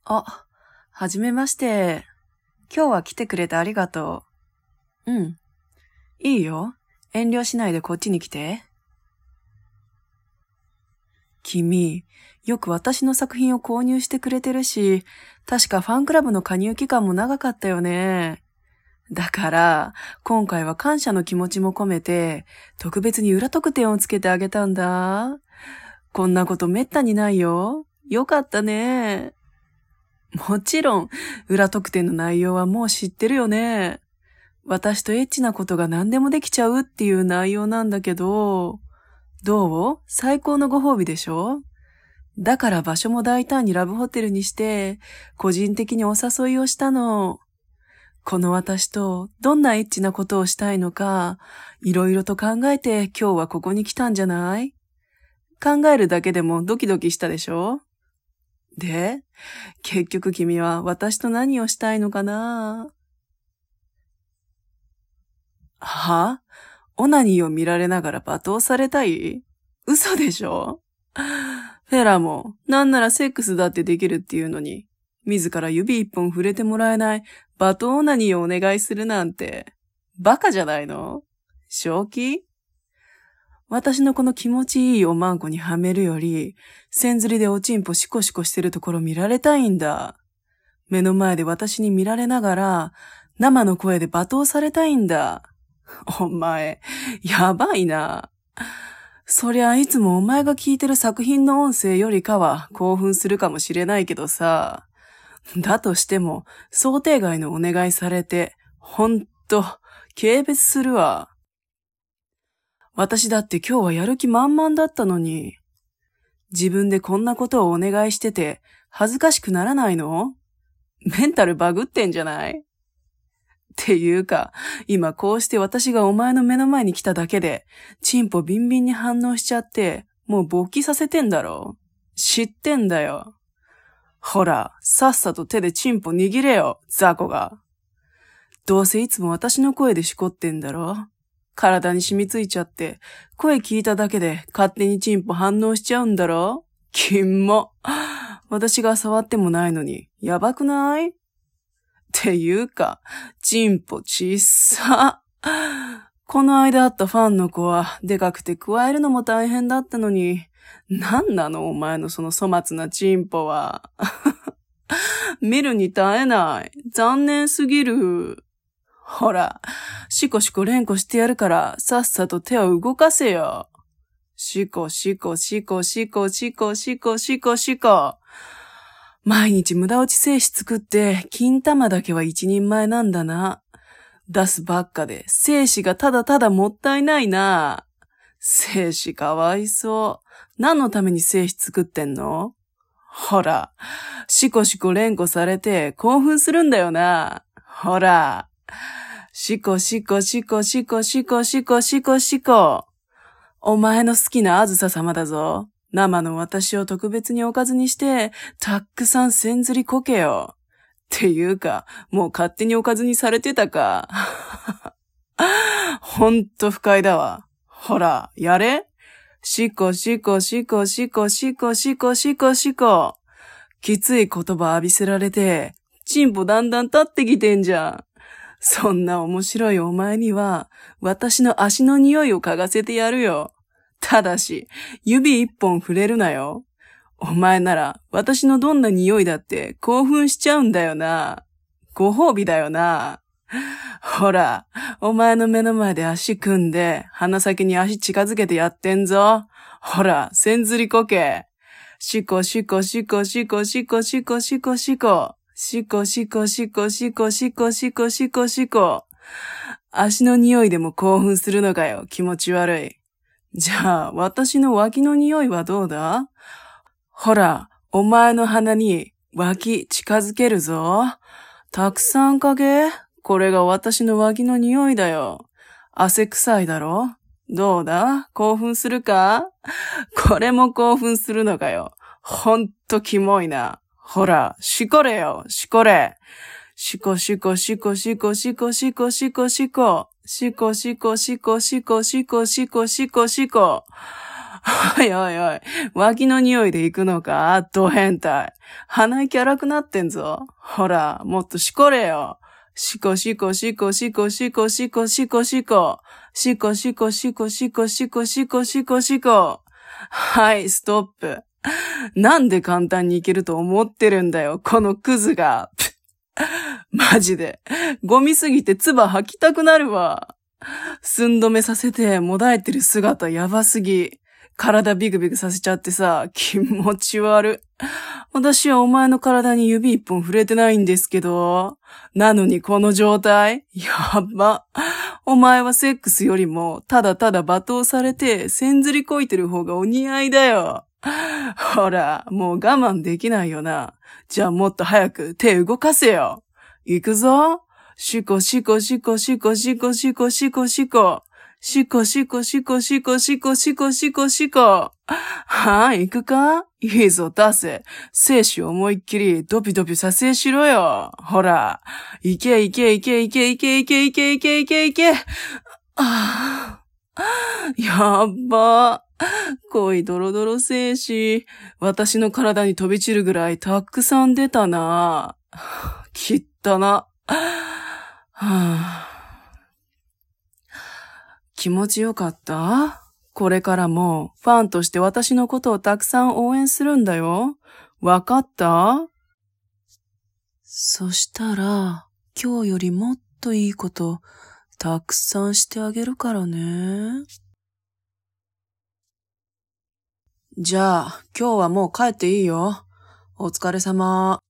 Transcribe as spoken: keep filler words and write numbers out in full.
あ、はじめまして。今日は来てくれてありがとう。うん。いいよ。遠慮しないでこっちに来て。君、よく私の作品を購入してくれてるし、確かファンクラブの加入期間も長かったよね。だから、今回は感謝の気持ちも込めて、特別に裏特典をつけてあげたんだ。こんなことめったにないよ。よかったね。もちろん、裏特典の内容はもう知ってるよね。私とエッチなことが何でもできちゃうっていう内容なんだけど、どう？最高のご褒美でしょ？だから場所も大胆にラブホテルにして、個人的にお誘いをしたの。この私とどんなエッチなことをしたいのか、いろいろと考えて今日はここに来たんじゃない？考えるだけでもドキドキしたでしょ？で、結局君は私と何をしたいのかな？は？オナニーを見られながら罵倒されたい？嘘でしょ？フェラも、なんならセックスだってできるっていうのに、自ら指一本触れてもらえない罵倒オナニーをお願いするなんて、バカじゃないの？正気？私のこの気持ちいいおまんこにはめるより、線ずりでおちんぽシコシコしてるところ見られたいんだ。目の前で私に見られながら、生の声で罵倒されたいんだ。お前、やばいな。そりゃいつもお前が聞いてる作品の音声よりかは興奮するかもしれないけどさ。だとしても、想定外のお願いされて、ほんと、軽蔑するわ。私だって今日はやる気満々だったのに。自分でこんなことをお願いしてて、恥ずかしくならないの？メンタルバグってんじゃない？っていうか、今こうして私がお前の目の前に来ただけで、チンポビンビンに反応しちゃって、もう勃起させてんだろ？知ってんだよ。ほら、さっさと手でチンポ握れよ、ザコが。どうせいつも私の声でしこってんだろ？体に染みついちゃって、声聞いただけで勝手にチンポ反応しちゃうんだろ？キモ。私が触ってもないのに、やばくない？っていうか、チンポちっさ。この間会ったファンの子は、でかくて加えるのも大変だったのに、なんなのお前のその粗末なチンポは。見るに耐えない。残念すぎる。ほら、シコシコ連呼してやるから、さっさと手を動かせよ。シコシコシコシコシコシコシコシコ。毎日無駄落ち精子作って、金玉だけは一人前なんだな。出すばっかで、精子がただただもったいないな。精子かわいそう。何のために精子作ってんの？ほら、シコシコ連呼されて興奮するんだよな。ほら。シコシコシコシコシコシコシコシコ。お前の好きなあずさ様だぞ。生の私を特別におかずにして、たくさんせんずりこけよ。っていうか、もう勝手におかずにされてたか。ほんと不快だわ。ほら、やれ。シコシコシコシコシコシコシコシコ。きつい言葉浴びせられて、チンポだんだん立ってきてんじゃん。そんな面白いお前には、私の足の匂いを嗅がせてやるよ。ただし、指一本触れるなよ。お前なら、私のどんな匂いだって興奮しちゃうんだよな。ご褒美だよな。ほら、お前の目の前で足組んで、鼻先に足近づけてやってんぞ。ほら、せんずりこけ。シコシコシコシコシコシコシコシコ。シコシコシコシコシコシコシコシコ。足の匂いでも興奮するのかよ、気持ち悪い。じゃあ、私の脇の匂いはどうだ？ほら、お前の鼻に脇近づけるぞ。たくさん嗅げ。これが私の脇の匂いだよ。汗臭いだろ？どうだ？興奮するか？これも興奮するのかよ。ほんとキモいな。ほら、しこれよ、しこれ。しこしこしこしこしこしこしこしこ。しこしこしこしこしこしこしこしこしこ。 おいおいおい、脇の匂いで行くのかド変態。鼻息荒くなってんぞ。ほら、もっとしこれよ。しこしこしこしこしこしこしこしこ。しこしこしこしこしこしこしこしこ。はい、ストップ。なんで簡単にいけると思ってるんだよ、このクズが。マジで。ゴミすぎて唾吐きたくなるわ。寸止めさせてもだえてる姿やばすぎ。体ビクビクさせちゃってさ、気持ち悪。私はお前の体に指一本触れてないんですけど。なのにこの状態やば。お前はセックスよりも、ただただ罵倒されて、せんずりこいてる方がお似合いだよ。ほら、もう我慢できないよな。じゃあもっと早く手動かせよ。行くぞ。シコシコシコシコシコシコシコシコ。シコシコシコシコシコシコシコシコ。はぁ、行くか？いいぞ、出せ。精子思いっきりドピドピさせしろよ。ほら。いけいけいけいけいけいけいけいけいけいけ。あぁ。やっば。濃いドロドロ精子。私の体に飛び散るぐらいたくさん出たな。きったな。はぁ。気持ちよかった？これからもファンとして私のことをたくさん応援するんだよ。わかった？そしたら、今日よりもっといいことたくさんしてあげるからね。じゃあ、今日はもう帰っていいよ。お疲れ様。